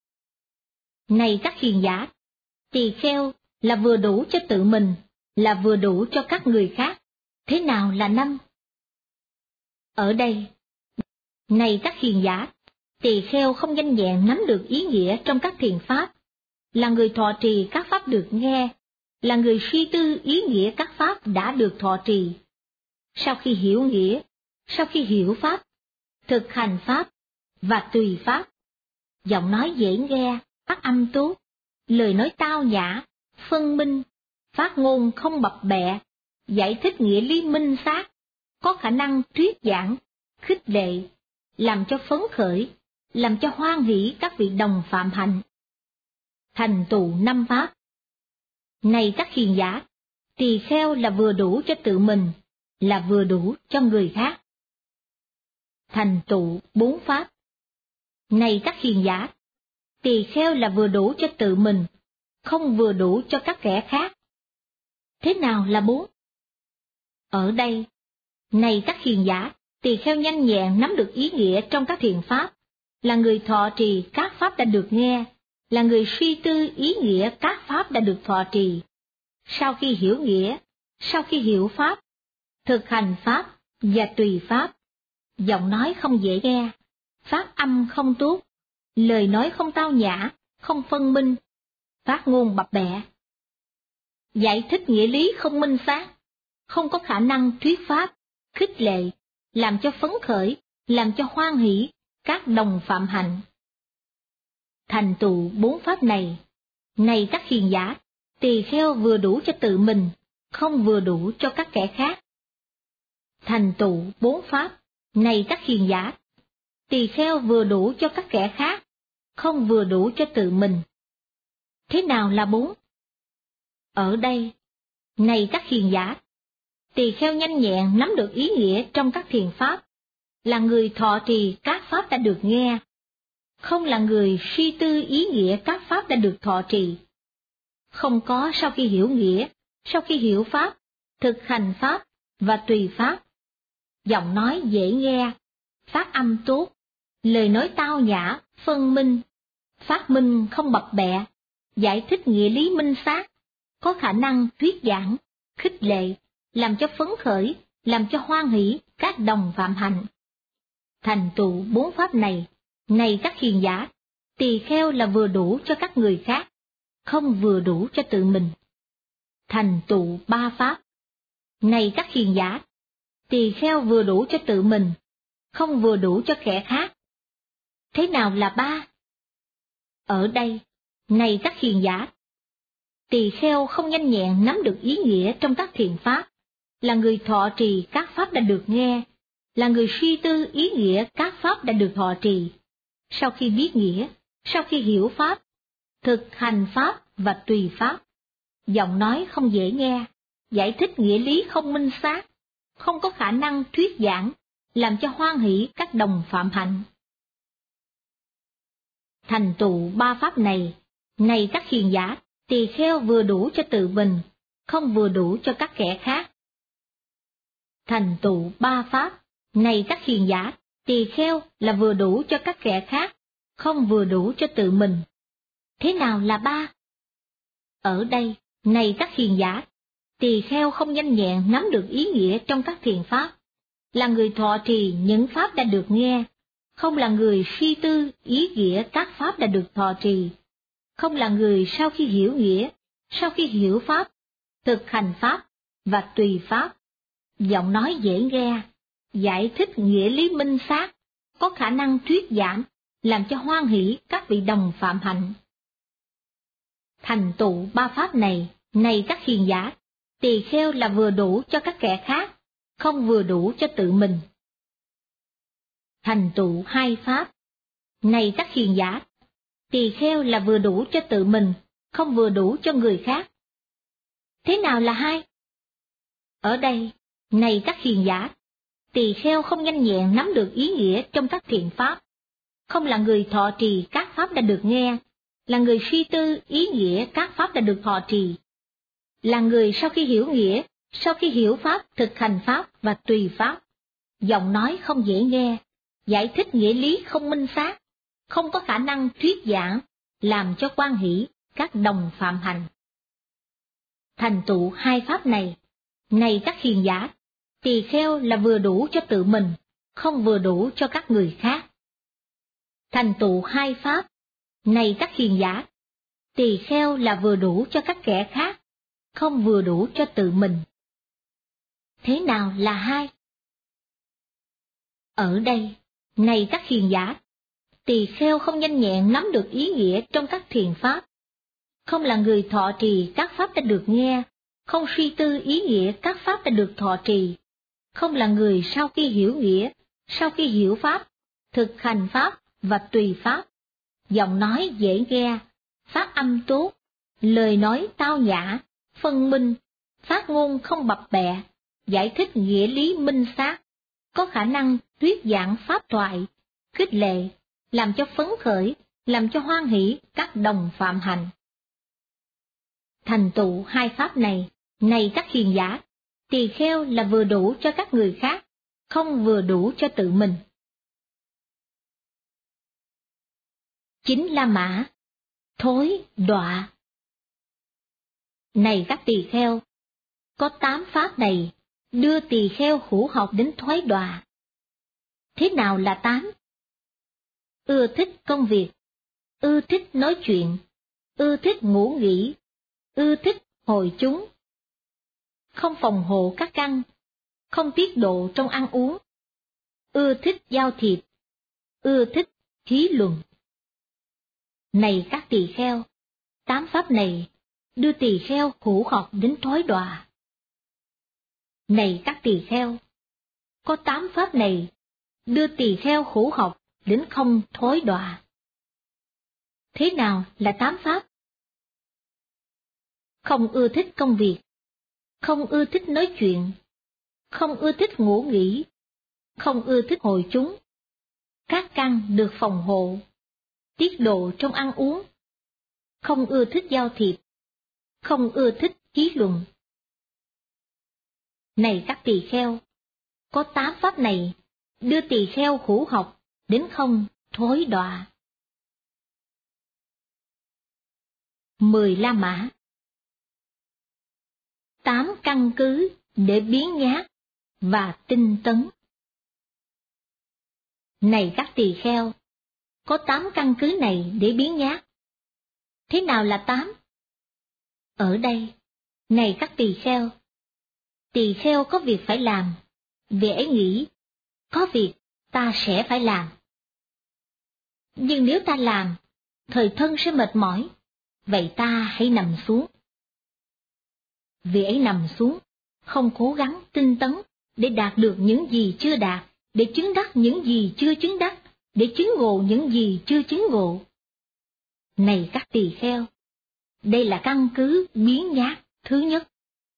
Này các hiền giả, tỳ kheo là vừa đủ cho tự mình, là vừa đủ cho các người khác. Thế nào là 5? Ở đây, này các hiền giả, tỳ kheo không nhanh nhẹn nắm được ý nghĩa trong các thiện pháp, là người thọ trì các pháp được nghe, là người suy tư ý nghĩa các pháp đã được thọ trì. Sau khi hiểu nghĩa, sau khi hiểu pháp, thực hành pháp và tùy pháp, giọng nói dễ nghe, phát âm tốt, lời nói tao nhã, phân minh, phát ngôn không bập bẹ, giải thích nghĩa lý minh xác, có khả năng thuyết giảng, khích lệ, làm cho phấn khởi, làm cho hoan hỷ các vị đồng phạm hạnh. Thành tựu 5 pháp. Này các hiền giả, tỳ kheo là vừa đủ cho tự mình, là vừa đủ cho người khác. Thành tựu 4 pháp. Này các hiền giả, tỳ kheo là vừa đủ cho tự mình, không vừa đủ cho các kẻ khác. Thế nào là 4? Ở đây, này các hiền giả, tỳ kheo nhanh nhẹn nắm được ý nghĩa trong các thiện pháp, là người thọ trì các pháp đã được nghe, là người suy tư ý nghĩa các pháp đã được thọ trì. Sau khi hiểu nghĩa, sau khi hiểu pháp, thực hành pháp và tùy pháp, giọng nói không dễ nghe, phát âm không tốt, lời nói không tao nhã, không phân minh, phát ngôn bập bẹ, giải thích nghĩa lý không minh xác, không có khả năng thuyết pháp, khích lệ, làm cho phấn khởi, làm cho hoan hỷ các đồng phạm hạnh. Thành tựu 4 pháp này, này các hiền giả, tỳ kheo vừa đủ cho tự mình, không vừa đủ cho các kẻ khác. Thành tựu 4 pháp, này các hiền giả, tỳ kheo vừa đủ cho các kẻ khác, không vừa đủ cho tự mình. Thế nào là 4? Ở đây, này các hiền giả, tỳ kheo nhanh nhẹn nắm được ý nghĩa trong các thiện pháp, là người thọ trì các pháp đã được nghe, không là người suy tư ý nghĩa các pháp đã được thọ trì. Không có sau khi hiểu nghĩa, sau khi hiểu pháp, thực hành pháp và tùy pháp, giọng nói dễ nghe, phát âm tốt, lời nói tao nhã, phân minh, phát minh không bập bẹ, giải thích nghĩa lý minh xác, có khả năng thuyết giảng, khích lệ, làm cho phấn khởi, làm cho hoan hỷ các đồng phạm hạnh. Thành tựu 4 pháp này, này các hiền giả, tỳ kheo là vừa đủ cho các người khác, không vừa đủ cho tự mình. Thành tựu 3 pháp, này các hiền giả, tỳ kheo vừa đủ cho tự mình, không vừa đủ cho kẻ khác. Thế nào là 3? Ở đây, này các hiền giả, tỳ kheo không nhanh nhẹn nắm được ý nghĩa trong các thiện pháp, là người thọ trì các pháp đã được nghe, là người suy tư ý nghĩa các pháp đã được thọ trì. Sau khi biết nghĩa, sau khi hiểu pháp, thực hành pháp và tùy pháp, giọng nói không dễ nghe, giải thích nghĩa lý không minh xác, không có khả năng thuyết giảng, làm cho hoan hỷ các đồng phạm hạnh. Thành tựu 3 pháp này, này các hiền giả, tỳ kheo vừa đủ cho tự mình, không vừa đủ cho các kẻ khác. Thành tựu 3 pháp, này các hiền giả, tỳ kheo là vừa đủ cho các kẻ khác, không vừa đủ cho tự mình. Thế nào là 3? Ở đây, này các hiền giả, tỳ kheo không nhanh nhẹn nắm được ý nghĩa trong các thiện pháp, là người thọ trì những pháp đã được nghe, không là người suy tư ý nghĩa các pháp đã được thọ trì, không là người sau khi hiểu nghĩa, sau khi hiểu pháp, thực hành pháp và tùy pháp, giọng nói dễ nghe, giải thích nghĩa lý minh xác, có khả năng thuyết giảng, làm cho hoan hỷ các vị đồng phạm hạnh. Thành tựu 3 pháp này, này các hiền giả, tỳ kheo là vừa đủ cho các kẻ khác, không vừa đủ cho tự mình. Thành tựu 2 pháp, này các hiền giả, tỳ kheo là vừa đủ cho tự mình, không vừa đủ cho người khác. Thế nào là 2? Ở đây, này các hiền giả, tỳ kheo không nhanh nhẹn nắm được ý nghĩa trong các thiện pháp, không là người thọ trì các pháp đã được nghe, là người suy tư ý nghĩa các pháp đã được thọ trì, là người sau khi hiểu nghĩa, sau khi hiểu pháp, thực hành pháp và tùy pháp, giọng nói không dễ nghe, giải thích nghĩa lý không minh xác, không có khả năng thuyết giảng, làm cho hoan hỷ các đồng phạm hạnh. Thành tựu 2 pháp này, này các hiền giả, tỳ kheo là vừa đủ cho tự mình, không vừa đủ cho các người khác. Thành tựu 2 pháp, này các hiền giả, tỳ kheo là vừa đủ cho các kẻ khác, không vừa đủ cho tự mình. Thế nào là 2? Ở đây, này các hiền giả, tỳ kheo không nhanh nhẹn nắm được ý nghĩa trong các thiện pháp, không là người thọ trì các pháp đã được nghe, không suy tư ý nghĩa các pháp đã được thọ trì, không là người sau khi hiểu nghĩa, sau khi hiểu pháp, thực hành pháp và tùy pháp, giọng nói dễ nghe, phát âm tốt, lời nói tao nhã, phân minh, phát ngôn không bập bẹ, giải thích nghĩa lý minh xác, có khả năng thuyết giảng pháp thoại, khích lệ, làm cho phấn khởi, làm cho hoan hỷ các đồng phạm hạnh. Thành tựu 2 pháp này, này các hiền giả, tỳ kheo là vừa đủ cho các người khác, không vừa đủ cho tự mình. Chính La Mã, thối, đọa. Này các tỳ kheo, có 8 pháp này đưa tỳ kheo hữu học đến thoái đọa. Thế nào là 8? Ưa thích công việc, ưa thích nói chuyện, ưa thích ngủ nghỉ, ưa thích hội chúng, không phòng hộ các căn, không tiết độ trong ăn uống, ưa thích giao thiệp, ưa thích thí luận. Này các tỳ kheo, 8 pháp này đưa tỳ kheo hữu học đến thoái đọa. Này các tỳ kheo, có 8 pháp này đưa tỳ kheo hữu học đến không thối đọa. Thế nào là 8 pháp? Không ưa thích công việc, không ưa thích nói chuyện, không ưa thích ngủ nghỉ, không ưa thích hội chúng, các căn được phòng hộ, tiết độ trong ăn uống, không ưa thích giao thiệp, không ưa thích chí luận. Này các tỳ kheo, có 8 pháp này đưa tỳ kheo hữu học đến không thối đọa. 10 La Mã. 8 căn cứ để biến nhát và tinh tấn. Này các tỳ kheo, có 8 căn cứ này để biến nhát. Thế nào là 8? Ở đây, này các tỳ kheo có việc phải làm, vì ấy nghĩ, có việc ta sẽ phải làm. Nhưng nếu ta làm, thời thân sẽ mệt mỏi, vậy ta hãy nằm xuống. Vì ấy nằm xuống, không cố gắng tinh tấn để đạt được những gì chưa đạt, để chứng đắc những gì chưa chứng đắc, để chứng ngộ những gì chưa chứng ngộ. Này các tỳ kheo, đây là căn cứ biến nhát thứ nhất.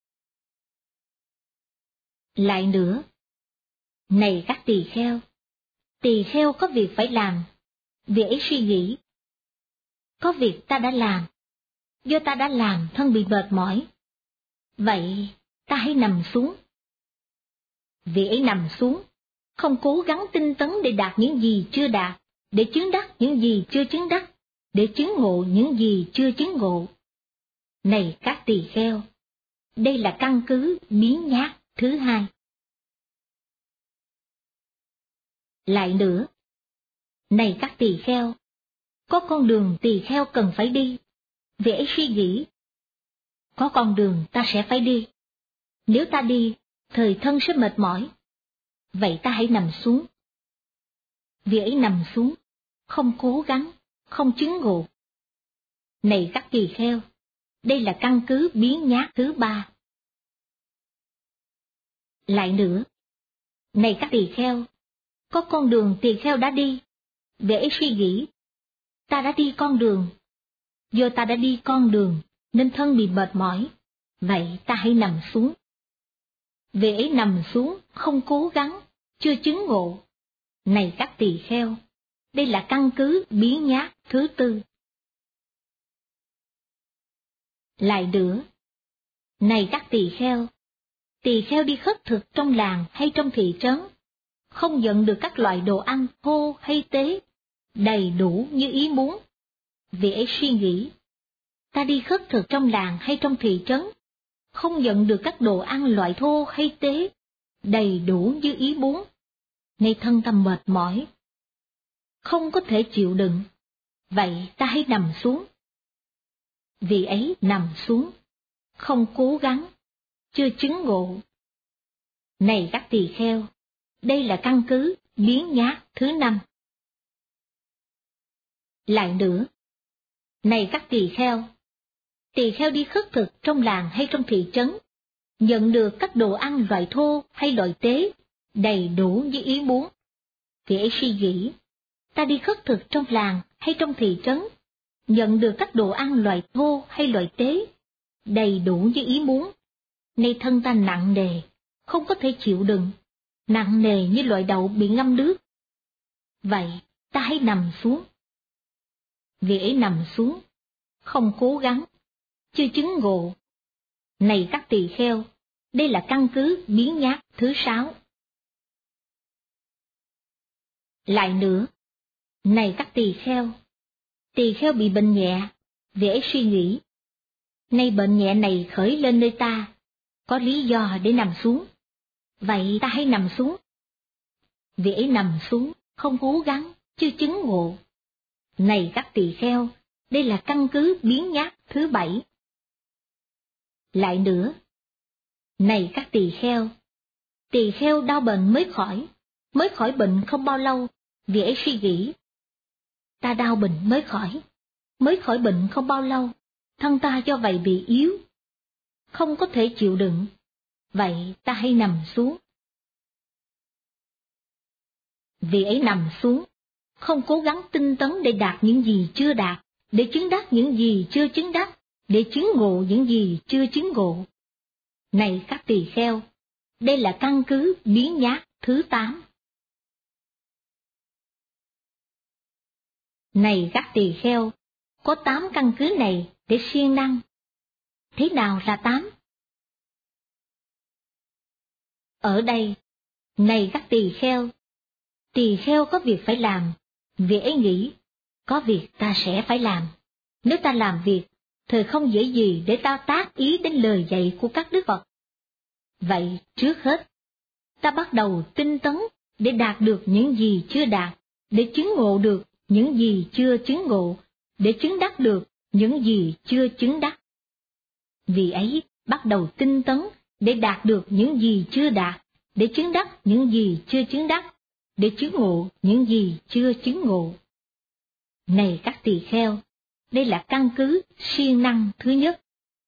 Lại nữa, này các tỳ kheo có việc phải làm, vì ấy suy nghĩ. Có việc ta đã làm, do ta đã làm thân bị mệt mỏi, vậy ta hãy nằm xuống. Vì ấy nằm xuống, không cố gắng tinh tấn để đạt những gì chưa đạt, để chứng đắc những gì chưa chứng đắc, để chứng ngộ những gì chưa chứng ngộ. Này các tỳ kheo, đây là căn cứ biến nhát thứ hai. Lại nữa, này các tỳ kheo, có con đường tỳ kheo cần phải đi, vì ấy suy nghĩ. Có con đường ta sẽ phải đi. Nếu ta đi, thời thân sẽ mệt mỏi. Vậy ta hãy nằm xuống. Vì ấy nằm xuống, không cố gắng, không chứng ngộ. Này các tỳ kheo, đây là căn cứ biến nhát thứ ba. Lại nữa, này các tỳ kheo, có con đường tỳ kheo đã đi, vì ấy suy nghĩ. Ta đã đi con đường. Do ta đã đi con đường, nên thân bị mệt mỏi. Vậy ta hãy nằm xuống. Vì ấy nằm xuống, không cố gắng, chưa chứng ngộ. Này các tỳ kheo, đây là căn cứ biến nhát thứ tư. Lại nữa, này các tỳ kheo đi khất thực trong làng hay trong thị trấn, không nhận được các loại đồ ăn thô hay tế, đầy đủ như ý muốn. Vì ấy suy nghĩ, ta đi khất thực trong làng hay trong thị trấn, không nhận được các đồ ăn loại thô hay tế, đầy đủ như ý muốn. Nay thân ta mệt mỏi, không có thể chịu đựng, vậy ta hãy nằm xuống. Vì ấy nằm xuống, không cố gắng, chưa chứng ngộ. Này các tỳ kheo, đây là căn cứ biến nhát thứ năm. Lại nữa, này các tỳ kheo đi khất thực trong làng hay trong thị trấn, nhận được các đồ ăn loại thô hay loại tế, đầy đủ như ý muốn. Vì ấy suy nghĩ, ta đi khất thực trong làng hay trong thị trấn, nhận được các đồ ăn loại thô hay loại tế, đầy đủ như ý muốn. Nay thân ta nặng nề, không có thể chịu đựng, nặng nề như loại đậu bị ngâm nước. Vậy ta hãy nằm xuống. Vì ấy nằm xuống, không cố gắng, chưa chứng ngộ. Này các tỳ kheo, đây là căn cứ biến nhát thứ sáu. Lại nữa, này các tỳ kheo bị bệnh nhẹ, vì ấy suy nghĩ. Nay bệnh nhẹ này khởi lên nơi ta, có lý do để nằm xuống. Vậy ta hãy nằm xuống. Vì ấy nằm xuống, không cố gắng, chưa chứng ngộ. Này các tỳ kheo, đây là căn cứ biến nhát thứ bảy. Lại nữa, này các tỳ kheo đau bệnh mới khỏi bệnh không bao lâu, vì ấy suy nghĩ. Ta đau bệnh mới khỏi bệnh không bao lâu, thân ta do vậy bị yếu, không có thể chịu đựng, vậy ta hãy nằm xuống. Vì ấy nằm xuống, không cố gắng tinh tấn để đạt những gì chưa đạt, để chứng đắc những gì chưa chứng đắc, để chứng ngộ những gì chưa chứng ngộ. Này các tỳ kheo, đây là căn cứ biến nhát thứ 8. Này các tỳ kheo, có 8 căn cứ này để siêng năng. Thế nào là 8? Ở đây, này các tỳ kheo, Tỳ kheo có việc phải làm, vì ấy nghĩ, có việc ta sẽ phải làm. Nếu ta làm việc, thời không dễ gì để ta tác ý đến lời dạy của các đức Phật. Vậy trước hết, ta bắt đầu tinh tấn để đạt được những gì chưa đạt, để chứng ngộ được những gì chưa chứng ngộ, để chứng đắc được những gì chưa chứng đắc. Vì ấy, bắt đầu tinh tấn để đạt được những gì chưa đạt, để chứng đắc những gì chưa chứng đắc, để chứng ngộ những gì chưa chứng ngộ. Này các tỳ kheo, đây là căn cứ siêng năng thứ nhất.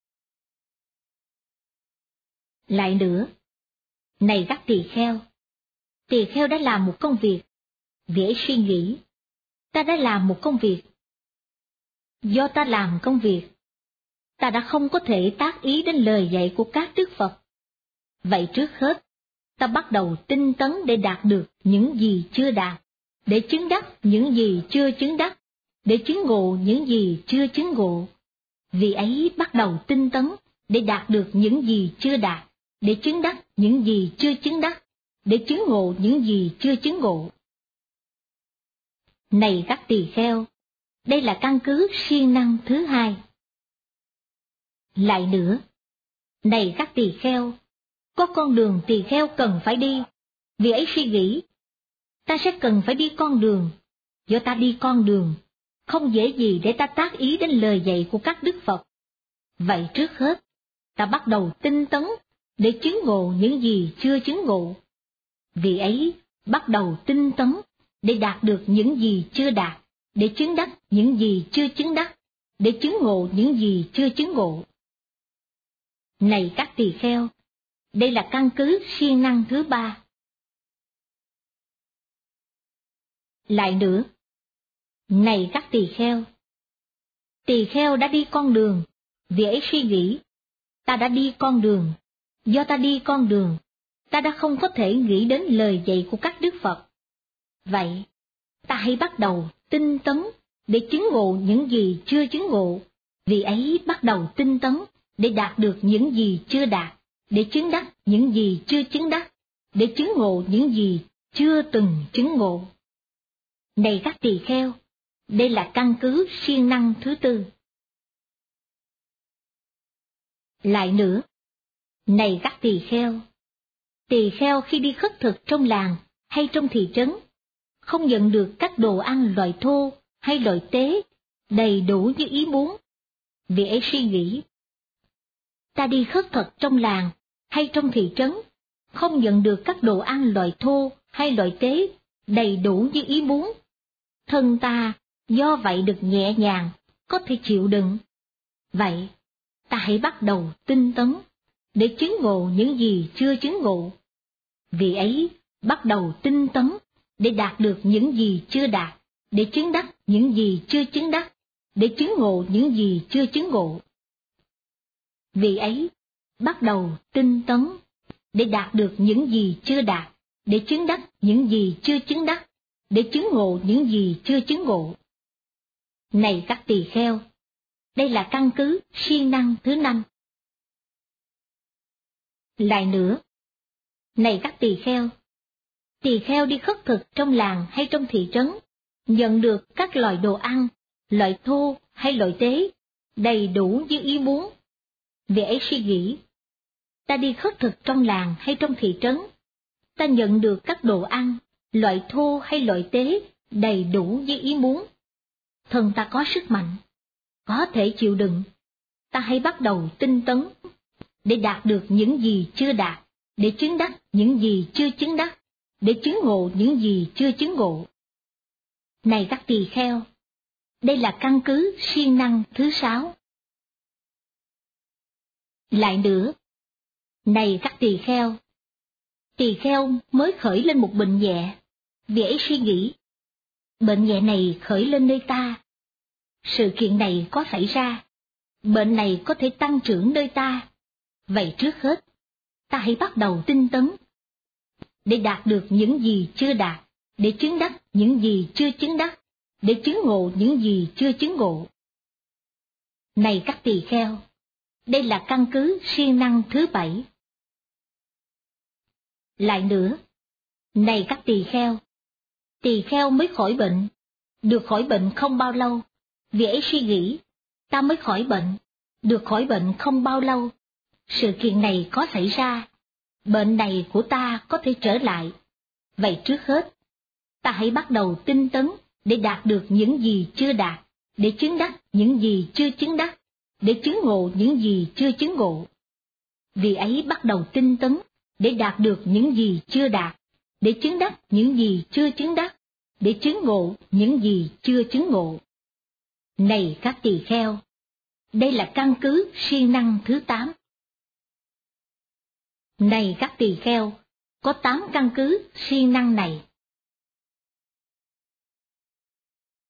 Lại nữa, này các tỳ kheo đã làm một công việc, vì ấy suy nghĩ, ta đã làm một công việc. Do ta làm công việc, ta đã không có thể tác ý đến lời dạy của các đức Phật. Vậy trước hết, ta bắt đầu tinh tấn để đạt được những gì chưa đạt, để chứng đắc những gì chưa chứng đắc, để chứng ngộ những gì chưa chứng ngộ. Vì ấy bắt đầu tinh tấn để đạt được những gì chưa đạt, để chứng đắc những gì chưa chứng đắc, để chứng ngộ những gì chưa chứng ngộ. Này các tỳ kheo, đây là căn cứ siêng năng thứ hai. Lại nữa, này các tỳ kheo, có con đường tỳ kheo cần phải đi, vì ấy suy nghĩ, ta sẽ cần phải đi con đường, do ta đi con đường, không dễ gì để ta tác ý đến lời dạy của các đức Phật. Vậy trước hết, ta bắt đầu tinh tấn để chứng ngộ những gì chưa chứng ngộ. Vì ấy, bắt đầu tinh tấn để đạt được những gì chưa đạt, để chứng đắc những gì chưa chứng đắc, để chứng ngộ những gì chưa chứng ngộ. Này các tỳ kheo, đây là căn cứ siêng năng thứ ba. Lại nữa, này các tỳ kheo đã đi con đường, vì ấy suy nghĩ, ta đã đi con đường, do ta đi con đường, ta đã không có thể nghĩ đến lời dạy của các đức Phật. Vậy, ta hãy bắt đầu tinh tấn để chứng ngộ những gì chưa chứng ngộ, vì ấy bắt đầu tinh tấn để đạt được những gì chưa đạt, để chứng đắc những gì chưa chứng đắc, để chứng ngộ những gì chưa từng chứng ngộ. Này các tỳ kheo, đây là căn cứ siêng năng thứ tư. Lại nữa, này các tỳ kheo khi đi khất thực trong làng hay trong thị trấn, không nhận được các đồ ăn loại thô hay loại tế đầy đủ như ý muốn. Vì ấy suy nghĩ, ta đi khất thực trong làng hay trong thị trấn, không nhận được các đồ ăn loại thô hay loại tế đầy đủ như ý muốn. Thân ta do vậy được nhẹ nhàng, có thể chịu đựng. Vậy, ta hãy bắt đầu tinh tấn để chứng ngộ những gì chưa chứng ngộ. Vì ấy, bắt đầu tinh tấn để đạt được những gì chưa đạt, để chứng đắc những gì chưa chứng đắc, để chứng ngộ những gì chưa chứng ngộ. Vì ấy, bắt đầu tinh tấn để đạt được những gì chưa đạt, để chứng đắc những gì chưa chứng đắc, để chứng ngộ những gì chưa chứng ngộ. Này các tỳ kheo, đây là căn cứ siêng năng thứ năm. Lại nữa, này các tỳ kheo đi khất thực trong làng hay trong thị trấn, nhận được các loại đồ ăn, loại thô hay loại tế, đầy đủ như ý muốn. Vì ấy suy nghĩ, ta đi khất thực trong làng hay trong thị trấn, ta nhận được các đồ ăn, loại thô hay loại tế, đầy đủ như ý muốn. Thân ta có sức mạnh, có thể chịu đựng. Ta hãy bắt đầu tinh tấn để đạt được những gì chưa đạt, để chứng đắc những gì chưa chứng đắc, để chứng ngộ những gì chưa chứng ngộ. Này các tỳ kheo, đây là căn cứ siêng năng thứ sáu. Lại nữa, này các tỳ kheo mới khởi lên một bệnh nhẹ, vì ấy suy nghĩ, bệnh nhẹ này khởi lên nơi ta. Sự kiện này có xảy ra, bệnh này có thể tăng trưởng nơi ta. Vậy trước hết, ta hãy bắt đầu tinh tấn để đạt được những gì chưa đạt, để chứng đắc những gì chưa chứng đắc, để chứng ngộ những gì chưa chứng ngộ. Này các tỳ kheo, đây là căn cứ siêng năng thứ bảy. Lại nữa, này các tỳ kheo, Tỳ kheo mới khỏi bệnh, được khỏi bệnh không bao lâu, vì ấy suy nghĩ, ta mới khỏi bệnh, được khỏi bệnh không bao lâu. Sự kiện này có xảy ra, bệnh này của ta có thể trở lại. Vậy trước hết, ta hãy bắt đầu tinh tấn để đạt được những gì chưa đạt, để chứng đắc những gì chưa chứng đắc, để chứng ngộ những gì chưa chứng ngộ. Vì ấy bắt đầu tinh tấn để đạt được những gì chưa đạt, để chứng đắc những gì chưa chứng đắc, để chứng ngộ những gì chưa chứng ngộ. Này các tỳ kheo, đây là căn cứ siêng năng thứ 8. Này các tỳ kheo, có 8 căn cứ siêng năng này.